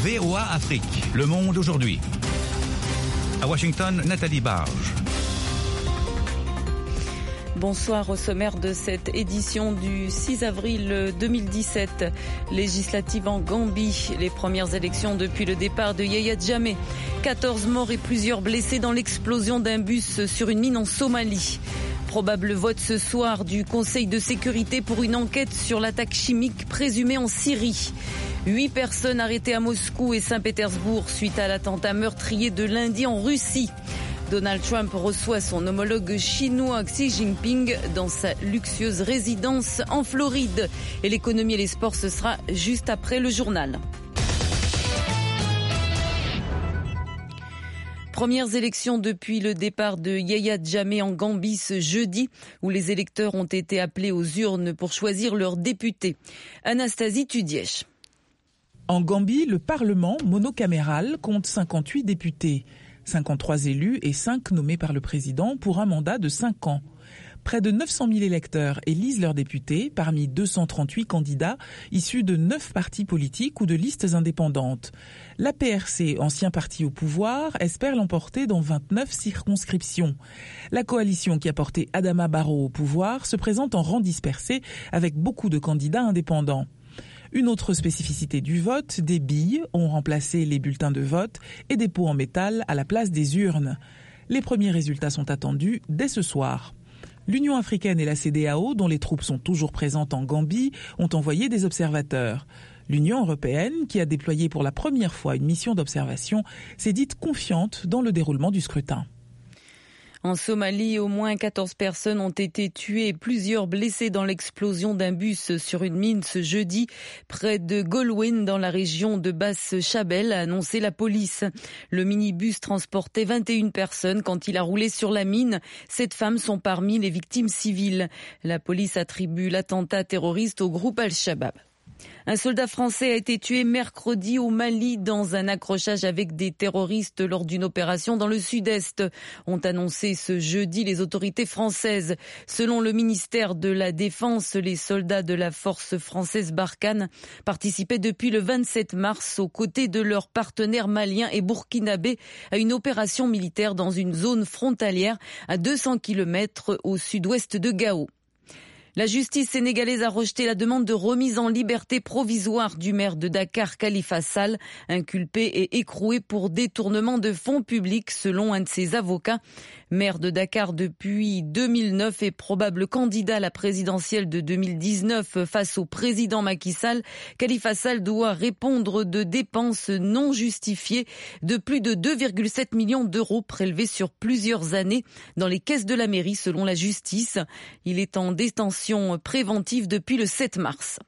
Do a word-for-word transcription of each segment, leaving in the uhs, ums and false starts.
V O A Afrique, Le Monde aujourd'hui. À Washington, Nathalie Barge. Bonsoir. Au sommaire de cette édition du six avril deux mille dix-sept. Législative en Gambie, les premières élections depuis le départ de Yahya Jammeh. quatorze morts et plusieurs blessés dans l'explosion d'un bus sur une mine en Somalie. Probable vote ce soir du Conseil de sécurité pour une enquête sur l'attaque chimique présumée en Syrie. Huit personnes arrêtées à Moscou et Saint-Pétersbourg suite à l'attentat meurtrier de lundi en Russie. Donald Trump reçoit son homologue chinois Xi Jinping dans sa luxueuse résidence en Floride. Et l'économie et les sports, ce sera juste après le journal. Premières élections depuis le départ de Yahya Jammeh en Gambie ce jeudi, où les électeurs ont été appelés aux urnes pour choisir leurs députés. Anastasie Tudièche. En Gambie, le Parlement monocaméral compte cinquante-huit députés. cinquante-trois élus et cinq nommés par le président pour un mandat de cinq ans. Près de neuf cent mille électeurs élisent leurs députés parmi deux cent trente-huit candidats issus de neuf partis politiques ou de listes indépendantes. L'A P R C, ancien parti au pouvoir, espère l'emporter dans vingt-neuf circonscriptions. La coalition qui a porté Adama Barrow au pouvoir se présente en rang dispersé avec beaucoup de candidats indépendants. Une autre spécificité du vote, des billes ont remplacé les bulletins de vote et des pots en métal à la place des urnes. Les premiers résultats sont attendus dès ce soir. L'Union africaine et la C E D E A O, dont les troupes sont toujours présentes en Gambie, ont envoyé des observateurs. L'Union européenne, qui a déployé pour la première fois une mission d'observation, s'est dite confiante dans le déroulement du scrutin. En Somalie, au moins quatorze personnes ont été tuées et plusieurs blessées dans l'explosion d'un bus sur une mine ce jeudi près de Golwyn dans la région de Basse-Chabelle, a annoncé la police. Le minibus transportait vingt et une personnes quand il a roulé sur la mine. Sept femmes sont parmi les victimes civiles. La police attribue l'attentat terroriste au groupe Al-Shabaab. Un soldat français a été tué mercredi au Mali dans un accrochage avec des terroristes lors d'une opération dans le sud-est, ont annoncé ce jeudi les autorités françaises. Selon le ministère de la Défense, les soldats de la force française Barkhane participaient depuis le vingt-sept mars aux côtés de leurs partenaires maliens et burkinabés à une opération militaire dans une zone frontalière à deux cents kilomètres au sud-ouest de Gao. La justice sénégalaise a rejeté la demande de remise en liberté provisoire du maire de Dakar, Khalifa Sall, inculpé et écroué pour détournement de fonds publics selon un de ses avocats. Maire de Dakar depuis deux mille neuf et probable candidat à la présidentielle de deux mille dix-neuf face au président Macky Sall, Khalifa Sall doit répondre de dépenses non justifiées de plus de deux virgule sept millions d'euros prélevés sur plusieurs années dans les caisses de la mairie selon la justice. Il est en détention préventive depuis le sept mars.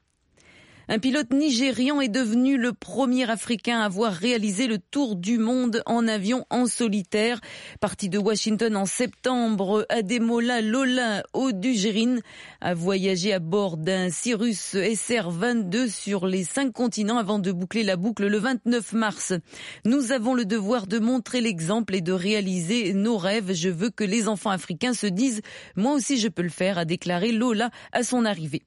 Un pilote nigérian est devenu le premier Africain à avoir réalisé le tour du monde en avion en solitaire. Parti de Washington en septembre, Ademola Lola Odujérine a voyagé à bord d'un Cirrus S R vingt-deux sur les cinq continents avant de boucler la boucle le vingt-neuf mars. Nous avons le devoir de montrer l'exemple et de réaliser nos rêves. Je veux que les enfants africains se disent « Moi aussi je peux le faire », a déclaré Lola à son arrivée.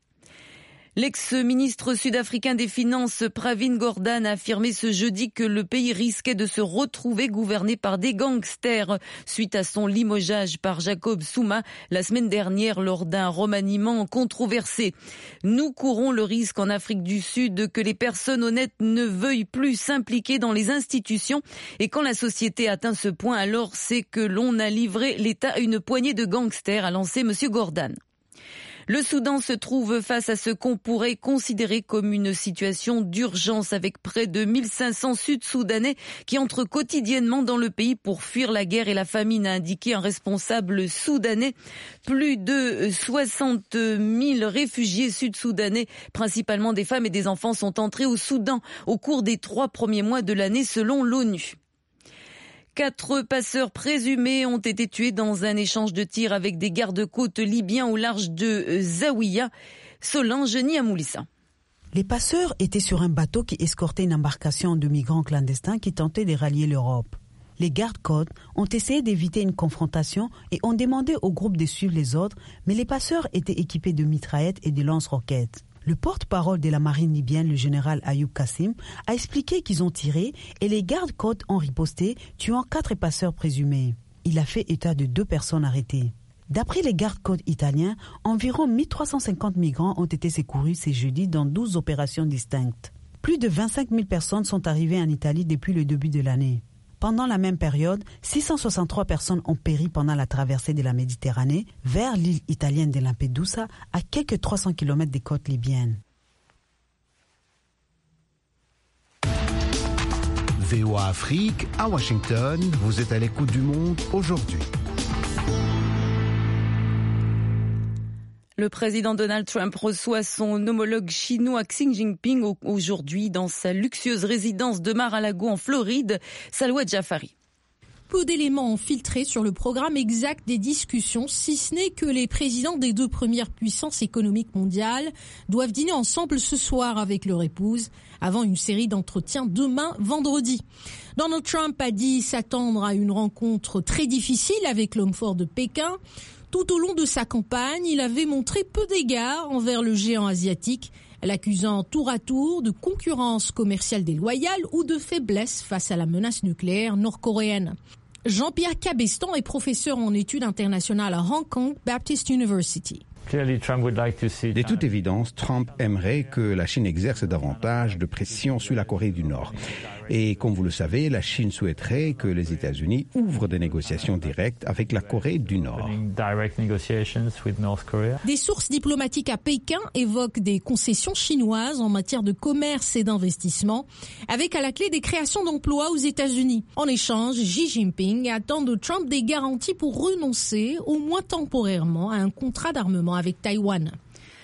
L'ex-ministre sud-africain des Finances Pravin Gordhan a affirmé ce jeudi que le pays risquait de se retrouver gouverné par des gangsters suite à son limogeage par Jacob Zuma la semaine dernière lors d'un remaniement controversé. Nous courons le risque en Afrique du Sud que les personnes honnêtes ne veuillent plus s'impliquer dans les institutions et quand la société atteint ce point, alors c'est que l'on a livré l'État à une poignée de gangsters, a lancé M. Gordhan. Le Soudan se trouve face à ce qu'on pourrait considérer comme une situation d'urgence avec près de mille cinq cents Sud-Soudanais qui entrent quotidiennement dans le pays pour fuir la guerre et la famine, a indiqué un responsable soudanais. Plus de soixante mille réfugiés sud-soudanais, principalement des femmes et des enfants, sont entrés au Soudan au cours des trois premiers mois de l'année selon l'ONU. Quatre passeurs présumés ont été tués dans un échange de tirs avec des gardes-côtes libyens au large de Zawiya. Solange Niamoulissa. Les passeurs étaient sur un bateau qui escortait une embarcation de migrants clandestins qui tentaient de rallier l'Europe. Les gardes-côtes ont essayé d'éviter une confrontation et ont demandé au groupe de suivre les ordres, mais les passeurs étaient équipés de mitraillettes et de lance-roquettes. Le porte-parole de la marine libyenne, le général Ayoub Kassim, a expliqué qu'ils ont tiré et les gardes-côtes ont riposté, tuant quatre passeurs présumés. Il a fait état de deux personnes arrêtées. D'après les gardes-côtes italiens, environ mille trois cent cinquante migrants ont été secourus ce jeudi dans douze opérations distinctes. Plus de vingt-cinq mille personnes sont arrivées en Italie depuis le début de l'année. Pendant la même période, six cent soixante-trois personnes ont péri pendant la traversée de la Méditerranée vers l'île italienne de Lampedusa, à quelques trois cents kilomètres des côtes libyennes. V O A Afrique, à Washington, vous êtes à l'écoute du monde aujourd'hui. Le président Donald Trump reçoit son homologue chinois Xi Jinping aujourd'hui dans sa luxueuse résidence de Mar-a-Lago en Floride. Salwa Jafari. Peu d'éléments ont filtré sur le programme exact des discussions, si ce n'est que les présidents des deux premières puissances économiques mondiales doivent dîner ensemble ce soir avec leur épouse, avant une série d'entretiens demain vendredi. Donald Trump a dit s'attendre à une rencontre très difficile avec l'homme fort de Pékin. Tout au long de sa campagne, il avait montré peu d'égards envers le géant asiatique, l'accusant tour à tour de concurrence commerciale déloyale ou de faiblesse face à la menace nucléaire nord-coréenne. Jean-Pierre Cabestan est professeur en études internationales à Hong Kong Baptist University. De toute évidence, Trump aimerait que la Chine exerce davantage de pression sur la Corée du Nord. Et comme vous le savez, la Chine souhaiterait que les États-Unis ouvrent des négociations directes avec la Corée du Nord. Des sources diplomatiques à Pékin évoquent des concessions chinoises en matière de commerce et d'investissement, avec à la clé des créations d'emplois aux États-Unis. En échange, Xi Jinping attend de Trump des garanties pour renoncer, au moins temporairement, à un contrat d'armement avec Taïwan.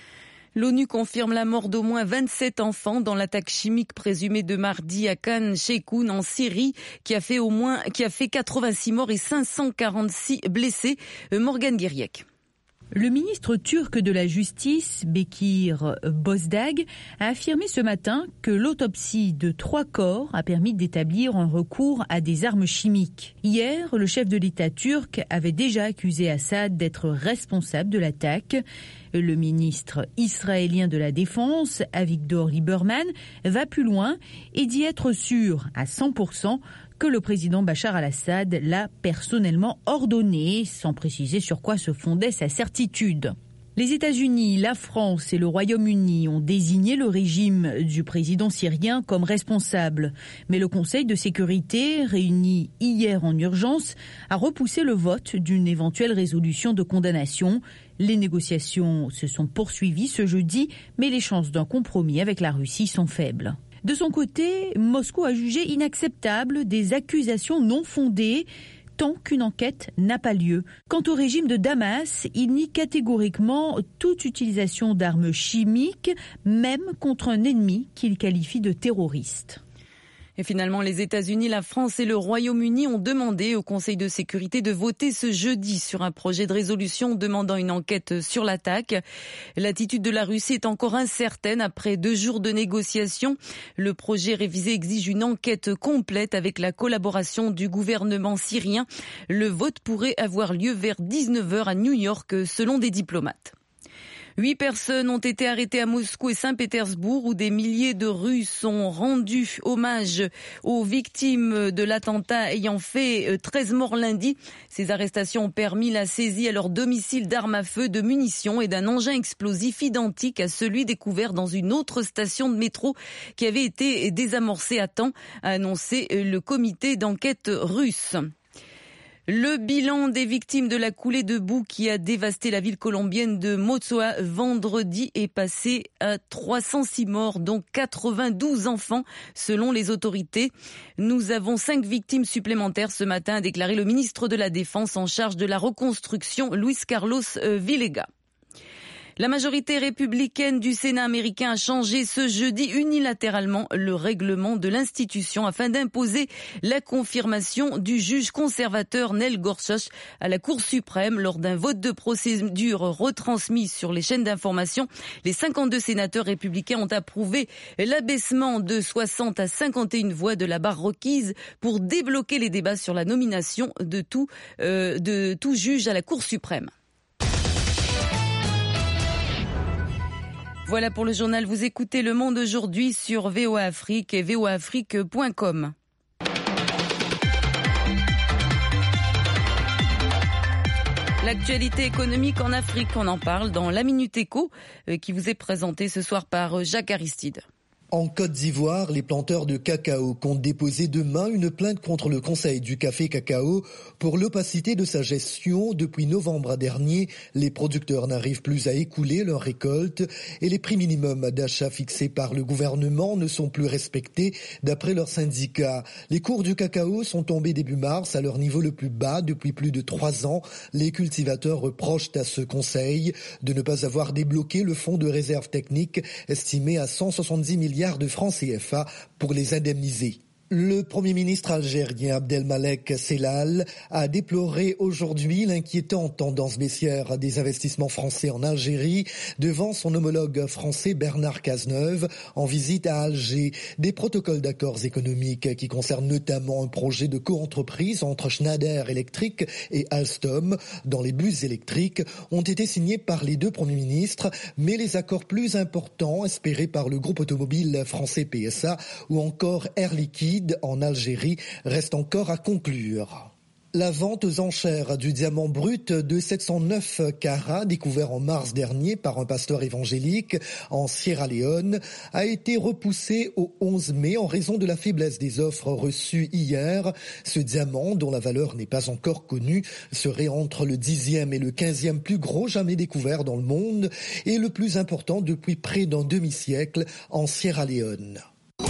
L'ONU confirme la mort d'au moins vingt-sept enfants dans l'attaque chimique présumée de mardi à Khan Sheikhoun en Syrie, qui a fait au moins, qui a fait quatre-vingt-six morts et cinq cent quarante-six blessés. Morgane Guiriec. Le ministre turc de la Justice, Bekir Bozdag, a affirmé ce matin que l'autopsie de trois corps a permis d'établir un recours à des armes chimiques. Hier, le chef de l'État turc avait déjà accusé Assad d'être responsable de l'attaque. Le ministre israélien de la Défense, Avigdor Lieberman, va plus loin et dit être sûr à cent pour cent que le président Bachar al-Assad l'a personnellement ordonné, sans préciser sur quoi se fondait sa certitude. Les États-Unis, la France et le Royaume-Uni ont désigné le régime du président syrien comme responsable. Mais le Conseil de sécurité, réuni hier en urgence, a repoussé le vote d'une éventuelle résolution de condamnation. Les négociations se sont poursuivies ce jeudi, mais les chances d'un compromis avec la Russie sont faibles. De son côté, Moscou a jugé inacceptable des accusations non fondées tant qu'une enquête n'a pas lieu. Quant au régime de Damas, il nie catégoriquement toute utilisation d'armes chimiques, même contre un ennemi qu'il qualifie de terroriste. Et finalement, les États-Unis, la France et le Royaume-Uni ont demandé au Conseil de sécurité de voter ce jeudi sur un projet de résolution demandant une enquête sur l'attaque. L'attitude de la Russie est encore incertaine après deux jours de négociations. Le projet révisé exige une enquête complète avec la collaboration du gouvernement syrien. Le vote pourrait avoir lieu vers dix-neuf heures à New York, selon des diplomates. Huit personnes ont été arrêtées à Moscou et Saint-Pétersbourg où des milliers de Russes ont rendu hommage aux victimes de l'attentat ayant fait treize morts lundi. Ces arrestations ont permis la saisie à leur domicile d'armes à feu, de munitions et d'un engin explosif identique à celui découvert dans une autre station de métro qui avait été désamorcée à temps, a annoncé le comité d'enquête russe. Le bilan des victimes de la coulée de boue qui a dévasté la ville colombienne de Mozoa vendredi est passé à trois cent six morts, dont quatre-vingt-douze enfants, selon les autorités. Nous avons cinq victimes supplémentaires ce matin, a déclaré le ministre de la Défense en charge de la reconstruction, Luis Carlos Villega. La majorité républicaine du Sénat américain a changé ce jeudi unilatéralement le règlement de l'institution afin d'imposer la confirmation du juge conservateur Neil Gorsuch à la Cour suprême lors d'un vote de procédure retransmis sur les chaînes d'information. Les cinquante-deux sénateurs républicains ont approuvé l'abaissement de soixante à cinquante et une voix de la barre requise pour débloquer les débats sur la nomination de tout, euh, de tout juge à la Cour suprême. Voilà pour le journal. Vous écoutez Le Monde aujourd'hui sur V O A Afrique et v o a afrique point com. L'actualité économique en Afrique, on en parle dans la Minute Éco qui vous est présentée ce soir par Jacques Aristide. En Côte d'Ivoire, les planteurs de cacao comptent déposer demain une plainte contre le Conseil du café cacao pour l'opacité de sa gestion. Depuis novembre dernier, les producteurs n'arrivent plus à écouler leurs récoltes et les prix minimums d'achat fixés par le gouvernement ne sont plus respectés d'après leurs syndicats. Les cours du cacao sont tombés début mars à leur niveau le plus bas depuis plus de trois ans. Les cultivateurs reprochent à ce Conseil de ne pas avoir débloqué le fonds de réserve technique estimé à cent soixante-dix milliards de francs C F A pour les indemniser. Le Premier ministre algérien Abdelmalek Sellal a déploré aujourd'hui l'inquiétante tendance baissière des investissements français en Algérie devant son homologue français Bernard Cazeneuve en visite à Alger. Des protocoles d'accords économiques qui concernent notamment un projet de coentreprise entre Schneider Electric et Alstom dans les bus électriques ont été signés par les deux premiers ministres, mais les accords plus importants espérés par le groupe automobile français P S A ou encore Air Liquide en Algérie reste encore à conclure. La vente aux enchères du diamant brut de sept cent neuf carats découvert en mars dernier par un pasteur évangélique en Sierra Leone a été repoussée au onze mai en raison de la faiblesse des offres reçues hier. Ce diamant, dont la valeur n'est pas encore connue, serait entre le dixième et le quinzième plus gros jamais découvert dans le monde et le plus important depuis près d'un demi-siècle en Sierra Leone.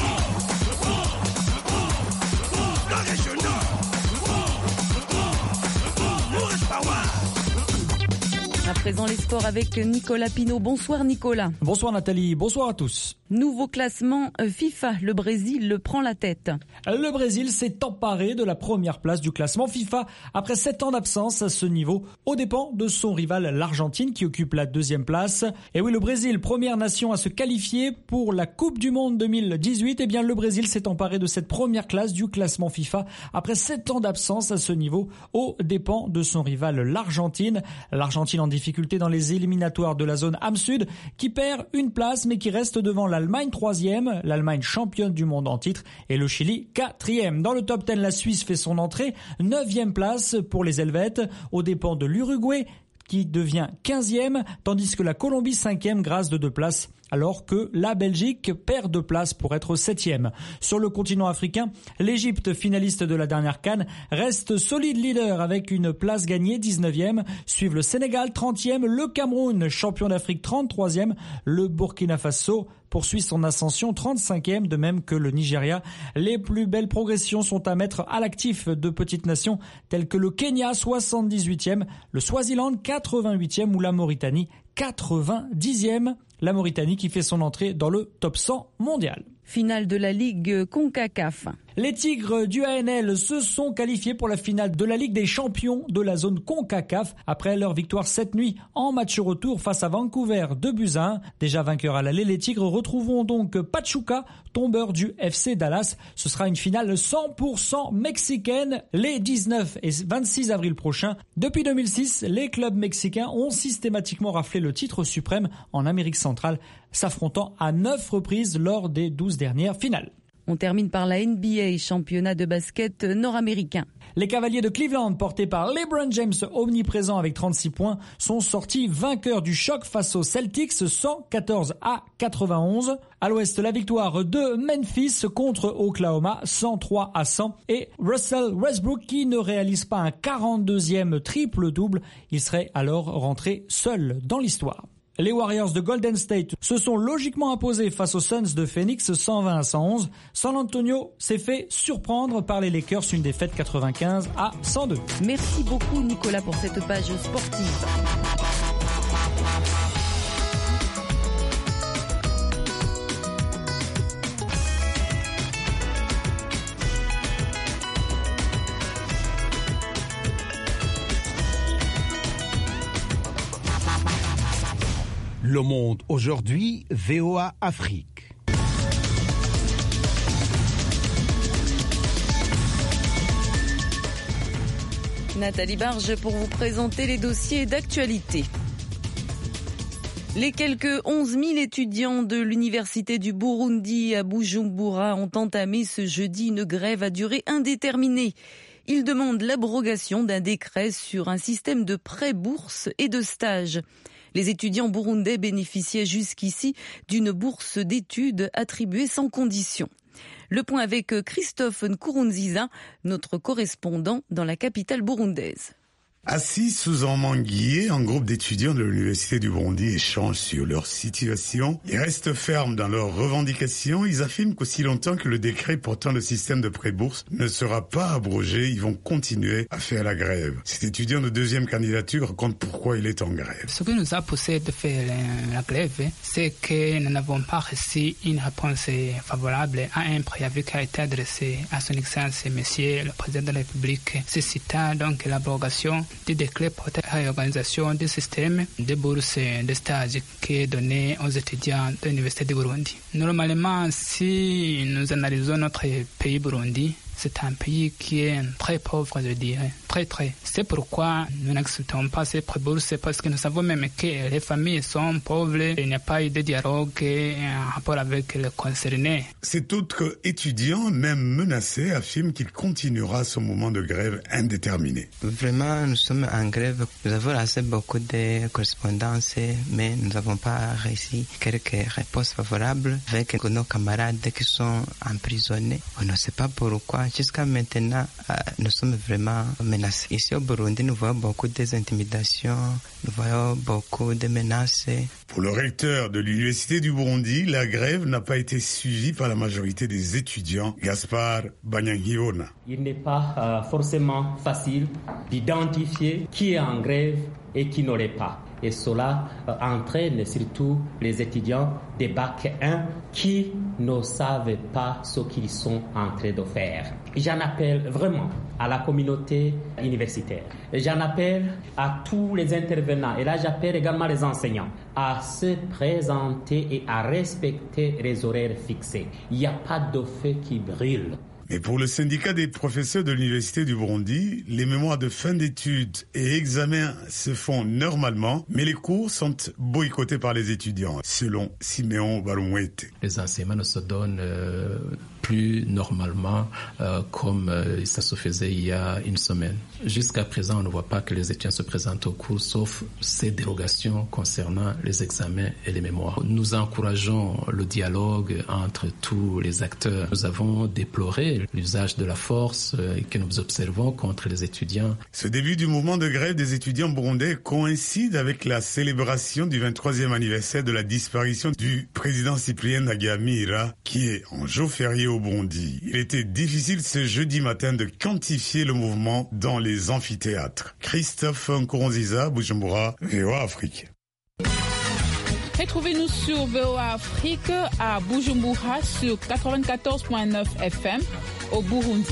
À présent, les sports avec Nicolas Pinault. Bonsoir Nicolas. Bonsoir Nathalie, bonsoir à tous. Nouveau classement FIFA, le Brésil le prend la tête. Le Brésil s'est emparé de la première place du classement FIFA après sept ans d'absence à ce niveau, aux dépens de son rival l'Argentine qui occupe la deuxième place. Et oui, le Brésil, première nation à se qualifier pour la Coupe du Monde deux mille dix-huit, eh bien le Brésil s'est emparé de cette première classe du classement FIFA après sept ans d'absence à ce niveau, aux dépens de son rival l'Argentine. L'Argentine en difficulté dans les éliminatoires de la zone A M Sud qui perd une place mais qui reste devant la L'Allemagne troisième, l'Allemagne championne du monde en titre et le Chili quatrième. Dans le top dix, la Suisse fait son entrée, neuvième place pour les Helvètes, aux dépens de l'Uruguay qui devient quinzième, tandis que la Colombie cinquième grâce de deux places, alors que la Belgique perd deux places pour être septième. Sur le continent africain, l'Égypte, finaliste de la dernière CAN, reste solide leader avec une place gagnée, dix-neuvième. Suivent le Sénégal, trentième, le Cameroun, champion d'Afrique, trente-troisième, le Burkina Faso poursuit son ascension, trente-cinquième, de même que le Nigeria. Les plus belles progressions sont à mettre à l'actif de petites nations telles que le Kenya, soixante-dix-huitième, le Swaziland, quatre-vingt-huitième ou la Mauritanie, quatre-vingt-dixième. La Mauritanie qui fait son entrée dans le top cent mondial. Finale de la Ligue CONCACAF. Les Tigres du A N L se sont qualifiés pour la finale de la Ligue des champions de la zone CONCACAF après leur victoire cette nuit en match retour face à Vancouver, deux buts à un. Déjà vainqueurs à l'aller, les Tigres retrouveront donc Pachuca, tombeur du F C Dallas. Ce sera une finale cent pour cent mexicaine les dix-neuf et vingt-six avril prochains. Depuis deux mille six, les clubs mexicains ont systématiquement raflé le titre suprême en Amérique centrale, s'affrontant à neuf reprises lors des douze dernières finales. On termine par la N B A, championnat de basket nord-américain. Les Cavaliers de Cleveland, portés par LeBron James, omniprésent avec trente-six points, sont sortis vainqueurs du choc face aux Celtics, cent quatorze à quatre-vingt-onze. À l'ouest, la victoire de Memphis contre Oklahoma, cent trois à cent. Et Russell Westbrook qui ne réalise pas un quarante-deuxième triple-double. Il serait alors rentré seul dans l'histoire. Les Warriors de Golden State se sont logiquement imposés face aux Suns de Phoenix cent vingt à cent onze. San Antonio s'est fait surprendre par les Lakers, une défaite quatre-vingt-quinze à cent deux. Merci beaucoup Nicolas pour cette page sportive. Le Monde aujourd'hui, V O A Afrique. Nathalie Barge pour vous présenter les dossiers d'actualité. Les quelques onze mille étudiants de l'université du Burundi à Bujumbura ont entamé ce jeudi une grève à durée indéterminée. Ils demandent l'abrogation d'un décret sur un système de prêts-bourses et de stages. Les étudiants burundais bénéficiaient jusqu'ici d'une bourse d'études attribuée sans condition. Le point avec Christophe Nkurunziza, notre correspondant dans la capitale burundaise. Assis sous un manguier, un groupe d'étudiants de l'université du Burundi échange sur leur situation. Ils restent fermes dans leurs revendications. Ils affirment qu'aussi longtemps que le décret portant le système de prêt-bourse ne sera pas abrogé, ils vont continuer à faire la grève. Cet étudiant de deuxième candidature raconte pourquoi il est en grève. Ce qui nous a poussé de faire la grève, c'est que nous n'avons pas reçu une réponse favorable à un préavis qui a été adressé à son excellence, monsieur le président de la République, suscitant donc l'abrogation du décret portant à l'organisation du système de bourse de stage qui est donné aux étudiants de l'université du Burundi. Normalement, si nous analysons notre pays Burundi, c'est un pays qui est très pauvre, je dirais. Très, très. C'est pourquoi nous n'acceptons pas ces prêts-bourses, parce que nous savons même que les familles sont pauvres. Il n'y a pas eu de dialogue en rapport avec les concernés. Cet autre étudiant, même menacé, affirme qu'il continuera son moment de grève indéterminé. Vraiment, nous sommes en grève. Nous avons lancé beaucoup de correspondances, mais nous n'avons pas réussi quelques réponses favorables avec nos camarades qui sont emprisonnés. On ne sait pas pourquoi. Jusqu'à maintenant, nous sommes vraiment menacés. Ici au Burundi, nous voyons beaucoup d'intimidations, nous voyons beaucoup de menaces. Pour le recteur de l'université du Burundi, la grève n'a pas été suivie par la majorité des étudiants, Gaspard Banyankiona. Il n'est pas euh, forcément facile d'identifier qui est en grève et qui n'aurait pas. Et cela euh, entraîne surtout les étudiants des bac un qui ne savent pas ce qu'ils sont en train de faire. J'en appelle vraiment à la communauté universitaire. J'en appelle à tous les intervenants. Et là, j'appelle également les enseignants à se présenter et à respecter les horaires fixés. Il n'y a pas de feu qui brûle. Mais pour le syndicat des professeurs de l'université du Burundi, les mémoires de fin d'études et examens se font normalement, mais les cours sont boycottés par les étudiants, selon Siméon Barumwete. Les enseignements ne se donnent euh, plus normalement euh, comme euh, ça se faisait il y a une semaine. Jusqu'à présent, on ne voit pas que les étudiants se présentent au cours, sauf ces dérogations concernant les examens et les mémoires. Nous encourageons le dialogue entre tous les acteurs. Nous avons déploré l'usage de la force que nous observons contre les étudiants. Ce début du mouvement de grève des étudiants burundais coïncide avec la célébration du vingt-troisième anniversaire de la disparition du président Cyprien Ntaryamira, qui est en jour férié au Burundi. Il était difficile ce jeudi matin de quantifier le mouvement dans les amphithéâtres. Christophe Nkurunziza, Bujumbura, V O A Afrique. Retrouvez-nous sur V O A Afrique à Bujumbura sur quatre-vingt-quatorze virgule neuf F M au Burundi.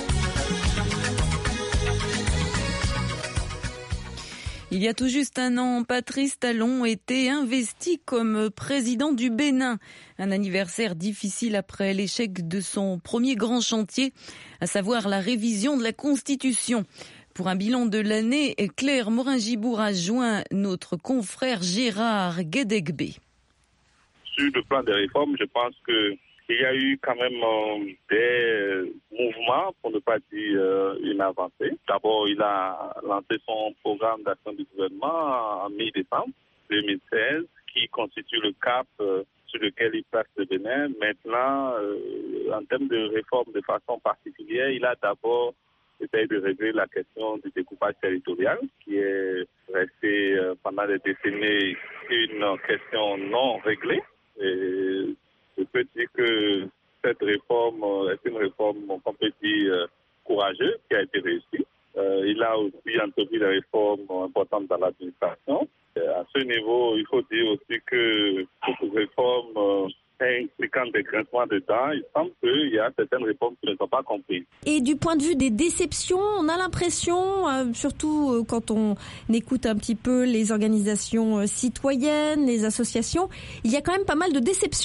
Il y a tout juste un an, Patrice Talon était investi comme président du Bénin. Un anniversaire difficile après l'échec de son premier grand chantier, à savoir la révision de la Constitution. Pour un bilan de l'année, Claire Morin-Gibour a joint notre confrère Gérard Guédegbe. Sur le plan des réformes, je pense qu'il y a eu quand même euh, des mouvements, pour ne pas dire euh, une avancée. D'abord, il a lancé son programme d'action du gouvernement en mi-décembre deux mille seize, qui constitue le cap euh, sur lequel il place le Bénin. Maintenant, euh, en termes de réforme de façon particulière, il a d'abord essaye de régler la question du découpage territorial, qui est restée euh, pendant des décennies une question non réglée. Et je peux dire que cette réforme est une réforme, on peut dire, euh, courageuse, qui a été réussie. Euh, il a aussi entrepris des réformes importantes dans l'administration. Euh, à ce niveau, il faut dire aussi que cette réforme euh, impliquant des grincements de dents, il semble qu'il y a certaines réformes qui ne sont pas comprises. Et du point de vue des déceptions, on a l'impression, euh, surtout euh, quand on écoute un petit peu les organisations euh, citoyennes, les associations, il y a quand même pas mal de déceptions.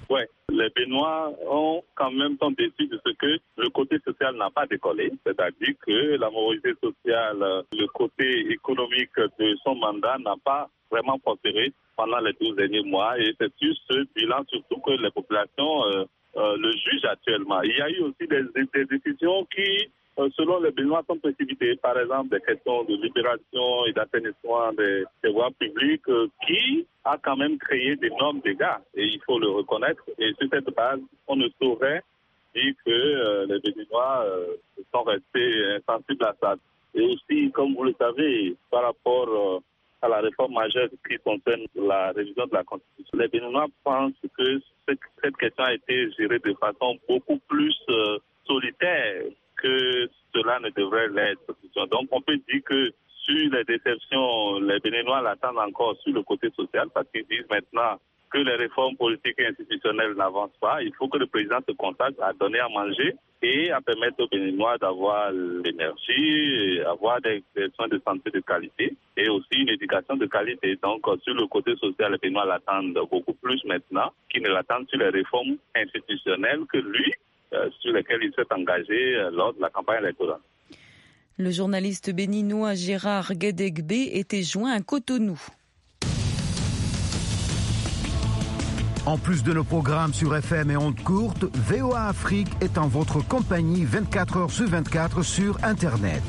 Oui, les Béninois ont quand même sont déçus de ce que le côté social n'a pas décollé, c'est-à-dire que la morosité sociale, le côté économique de son mandat n'a pas vraiment prospéré pendant les douze derniers mois et c'est sur ce bilan surtout que les populations euh, euh, le jugent actuellement. Il y a eu aussi des, des décisions qui, euh, selon les Béninois, sont précipitées. Par exemple, des questions de libération et d'assainissement des, des voies publiques euh, qui a quand même créé d'énormes dégâts et il faut le reconnaître. Et sur cette base, on ne saurait dire que euh, les Béninois euh, sont restés insensibles à ça. Et aussi, comme vous le savez, par rapport euh, à la réforme majeure qui concerne la révision de la Constitution, les Béninois pensent que cette question a été gérée de façon beaucoup plus euh, solitaire que cela ne devrait l'être. Donc on peut dire que sur les déceptions, les Béninois l'attendent encore sur le côté social parce qu'ils disent maintenant que les réformes politiques et institutionnelles n'avancent pas. Il faut que le président se consacre à donner à manger et à permettre aux Béninois d'avoir l'énergie, avoir des, des soins de santé de qualité et aussi une éducation de qualité. Donc, sur le côté social, les Béninois l'attendent beaucoup plus maintenant qu'ils ne l'attendent sur les réformes institutionnelles que lui, euh, sur lesquelles il s'est engagé euh, lors de la campagne électorale. Le journaliste béninois Gérard Guédégbé était joint à Cotonou. En plus de nos programmes sur F M et ondes courtes, V O A Afrique est en votre compagnie vingt-quatre heures sur vingt-quatre sur Internet.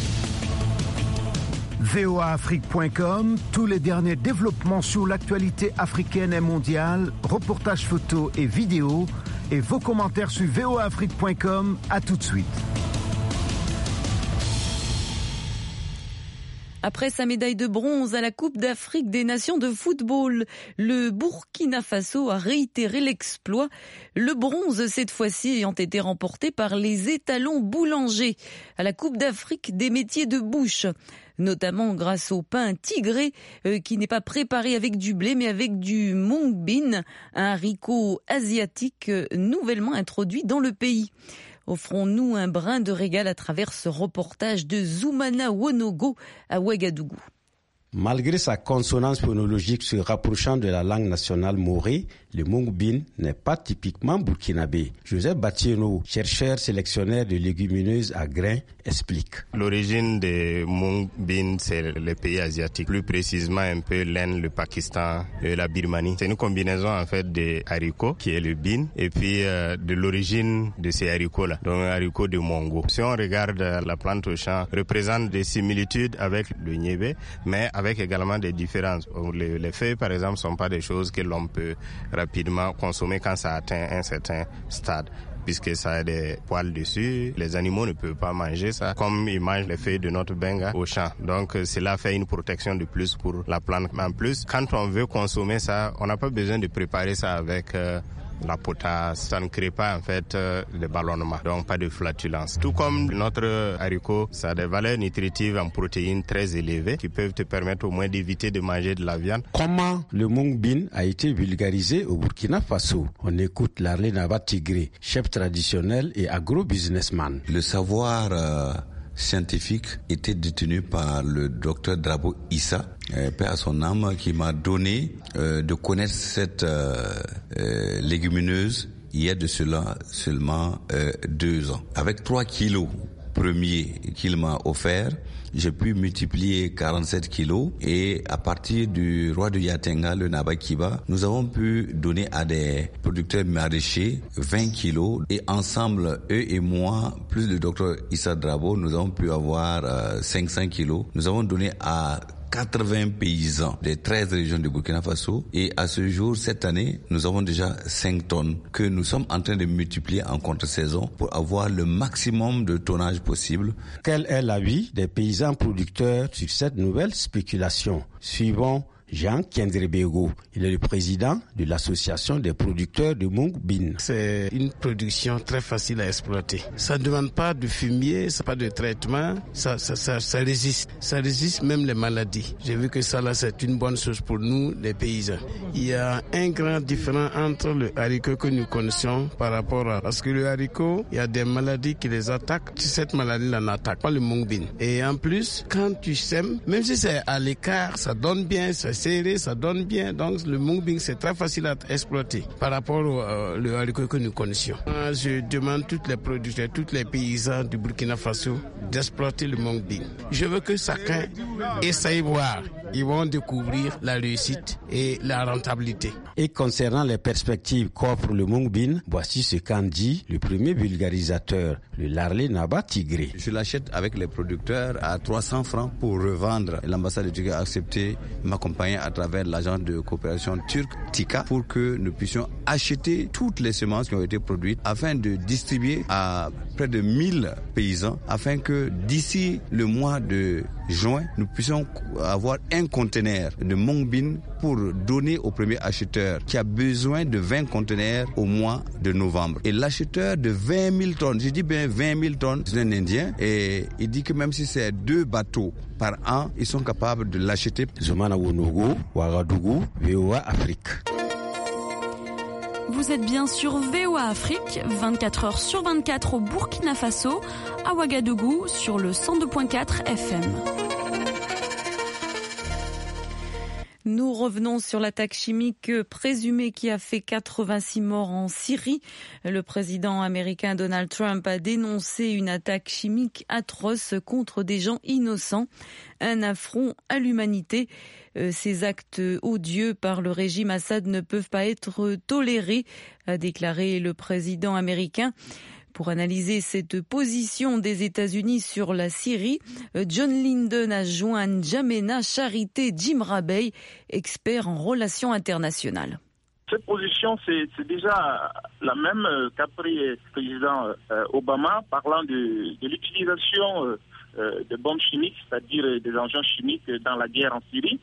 V O A Afrique point com, tous les derniers développements sur l'actualité africaine et mondiale, reportages photos et vidéos, et vos commentaires sur V O A Afrique point com. À tout de suite. Après sa médaille de bronze à la Coupe d'Afrique des Nations de football, le Burkina Faso a réitéré l'exploit. Le bronze, cette fois-ci, ayant été remporté par les étalons boulangers à la Coupe d'Afrique des métiers de bouche, notamment grâce au pain tigré euh, qui n'est pas préparé avec du blé mais avec du mung bean, un haricot asiatique euh, nouvellement introduit dans le pays. Offrons-nous un brin de régal à travers ce reportage de Zoumana Wonogo à Ouagadougou. Malgré sa consonance phonologique se rapprochant de la langue nationale morée, le mung bean n'est pas typiquement burkinabé. Joseph Batieno, chercheur sélectionneur de légumineuses à grains, explique. L'origine des mung bean, c'est les pays asiatiques, plus précisément un peu l'Inde, le Pakistan et la Birmanie. C'est une combinaison en fait des haricots, qui est le bean, et puis euh, de l'origine de ces haricots-là, donc un haricot de Mongo. Si on regarde la plante au champ, représente des similitudes avec le niébé, mais avec également des différences. Les, les feuilles, par exemple, sont pas des choses que l'on peut rapidement consommer quand ça atteint un certain stade, puisque ça a des poils dessus. Les animaux ne peuvent pas manger ça, comme ils mangent les feuilles de notre benga au champ. Donc, cela fait une protection de plus pour la plante. En plus, quand on veut consommer ça, on n'a pas besoin de préparer ça avec euh, la potasse, ça ne crée pas en fait euh, de ballonnement, donc pas de flatulence. Tout comme notre haricot, ça a des valeurs nutritives en protéines très élevées qui peuvent te permettre au moins d'éviter de manger de la viande. Comment le mung bean a été vulgarisé au Burkina Faso? On écoute Larlé Nava Tigré, chef traditionnel et agro-businessman. Le savoir euh, scientifique était détenu par le docteur Drabo Issa, Euh, paix à son âme, qui m'a donné euh, de connaître cette euh, euh, légumineuse il y a de cela seulement euh, deux ans. Avec trois kilos premiers qu'il m'a offert, j'ai pu multiplier quarante-sept kilos et à partir du roi de Yatenga, le Nabakiba, nous avons pu donner à des producteurs maraîchers vingt kilos et ensemble, eux et moi, plus le docteur Issa Drabo, nous avons pu avoir euh, cinq cents kilos. Nous avons donné à quatre-vingts paysans des treize régions de Burkina Faso et à ce jour, cette année, nous avons déjà cinq tonnes que nous sommes en train de multiplier en contre-saison pour avoir le maximum de tonnage possible. Quel est l'avis des paysans producteurs sur cette nouvelle spéculation? Suivons Jean Kendrebego, il est le président de l'association des producteurs de mung bean. C'est une production très facile à exploiter. Ça ne demande pas de fumier, ça pas de traitement, ça, ça, ça, ça résiste. Ça résiste même les maladies. J'ai vu que ça là, c'est une bonne chose pour nous, les paysans. Il y a un grand différent entre le haricot que nous connaissons par rapport à... Parce que le haricot, il y a des maladies qui les attaquent. Cette maladie-là n'attaque pas le mung bean. Et en plus, quand tu sèmes, même si c'est à l'écart, ça donne bien, ça serré, ça donne bien. Donc le mung bean, c'est très facile à exploiter par rapport au euh, le haricot que nous connaissions. Je demande tous les producteurs, tous les paysans du Burkina Faso d'exploiter le mung bean. Je veux que chacun essaye voir. Ils vont découvrir la réussite et la rentabilité. Et concernant les perspectives qu'offre le mung bean, voici ce qu'en dit le premier vulgarisateur, le Larlé Naba Tigré. Je l'achète avec les producteurs à trois cents francs pour revendre. L'ambassade du Turquie a accepté de m'accompagner à travers l'agence de coopération turque Tika pour que nous puissions acheter toutes les semences qui ont été produites afin de distribuer à près de mille paysans afin que d'ici le mois de juin, nous puissions avoir un conteneur de mung bean pour donner au premier acheteur qui a besoin de vingt conteneurs au mois de novembre. Et l'acheteur de vingt mille tonnes, je dis bien vingt mille tonnes, c'est un Indien et il dit que même si c'est deux bateaux par an, ils sont capables de l'acheter. Zomana Wonogo, Ouagadougou, V O A Afrique. Vous êtes bien sur V O A Afrique, vingt-quatre heures sur vingt-quatre au Burkina Faso, à Ouagadougou sur le cent deux virgule quatre F M. Nous revenons sur l'attaque chimique présumée qui a fait quatre-vingt-six morts en Syrie. Le président américain Donald Trump a dénoncé une attaque chimique atroce contre des gens innocents, un affront à l'humanité. Ces actes odieux par le régime Assad ne peuvent pas être tolérés, a déclaré le président américain. Pour analyser cette position des États-Unis sur la Syrie, John Linden a joint N'Djamena Charité Djimrabeil, expert en relations internationales. Cette position, c'est, c'est déjà la même qu'a pris le président Obama, parlant de, de l'utilisation de bombes chimiques, c'est-à-dire des engins chimiques dans la guerre en Syrie.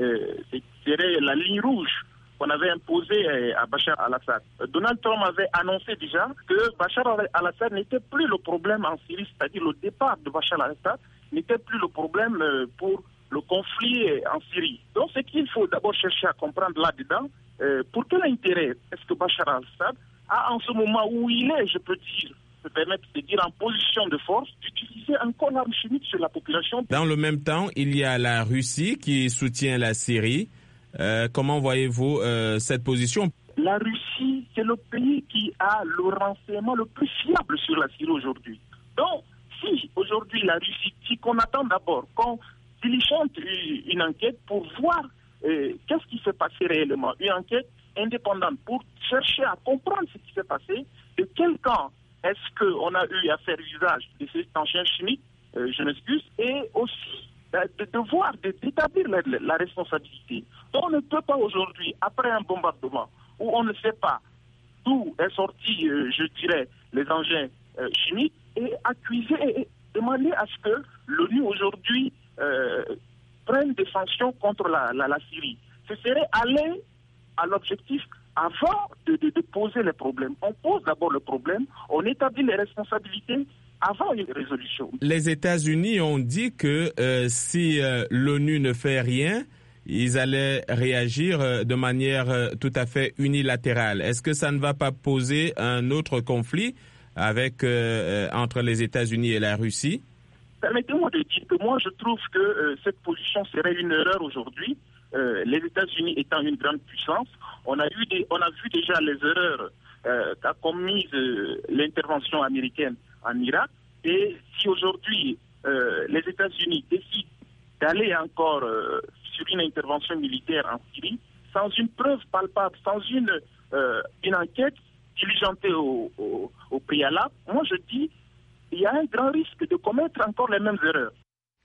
Ce serait la ligne rouge qu'on avait imposée à Bachar al-Assad. Donald Trump avait annoncé déjà que Bachar al-Assad n'était plus le problème en Syrie, c'est-à-dire le départ de Bachar al-Assad n'était plus le problème pour le conflit en Syrie. Donc ce qu'il faut d'abord chercher à comprendre là-dedans, euh, pour quel intérêt est-ce que Bachar al-Assad a en ce moment où il est, je peux dire, se permettre de dire en position de force, d'utiliser encore l'arme chimique sur la population. Dans le même temps, il y a la Russie qui soutient la Syrie. Euh, comment voyez-vous euh, cette position? La Russie, c'est le pays qui a le renseignement le plus fiable sur la Syrie aujourd'hui. Donc, si aujourd'hui la Russie dit qu'on attend d'abord, qu'on diligente une enquête pour voir euh, qu'est-ce qui s'est passé réellement, une enquête indépendante pour chercher à comprendre ce qui s'est passé, de quel camp est-ce qu'on a eu à faire usage de ces engins chimiques, euh, je m'excuse, et aussi de, de voir, de, d'établir la, la responsabilité. Donc on ne peut pas aujourd'hui, après un bombardement, où on ne sait pas d'où est sorti, euh, je dirais, les engins euh, chimiques, et accuser et demander à ce que l'ONU aujourd'hui euh, prenne des sanctions contre la, la, la Syrie. Ce serait aller à l'objectif avant de, de, de poser les problèmes. On pose d'abord le problème, on établit les responsabilités avant une résolution. Les États-Unis ont dit que euh, si euh, l'ONU ne fait rien, ils allaient réagir euh, de manière euh, tout à fait unilatérale. Est-ce que ça ne va pas poser un autre conflit avec, euh, entre les États-Unis et la Russie? Permettez-moi de dire que moi je trouve que euh, cette position serait une erreur aujourd'hui. Euh, les États-Unis étant une grande puissance, on a, eu des, on a vu déjà les erreurs euh, qu'a commises euh, l'intervention américaine en Irak. Et si aujourd'hui euh, les États-Unis décident d'aller encore euh, sur une intervention militaire en Syrie, sans une preuve palpable, sans une, euh, une enquête diligentée au, au, au préalable, moi je dis il y a un grand risque de commettre encore les mêmes erreurs.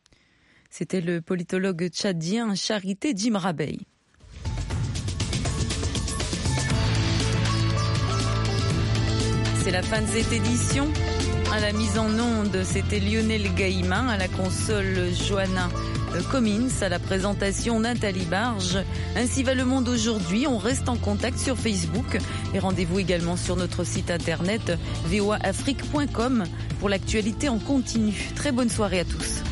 C'était le politologue tchadien Charité Djimrabeil. C'est la fin de cette édition. À la mise en onde, c'était Lionel Gaïmin, à la console Johanna Comins, à la présentation Nathalie Barge. Ainsi va le monde aujourd'hui. On reste en contact sur Facebook et rendez-vous également sur notre site internet v o a afrique point com pour l'actualité en continu. Très bonne soirée à tous.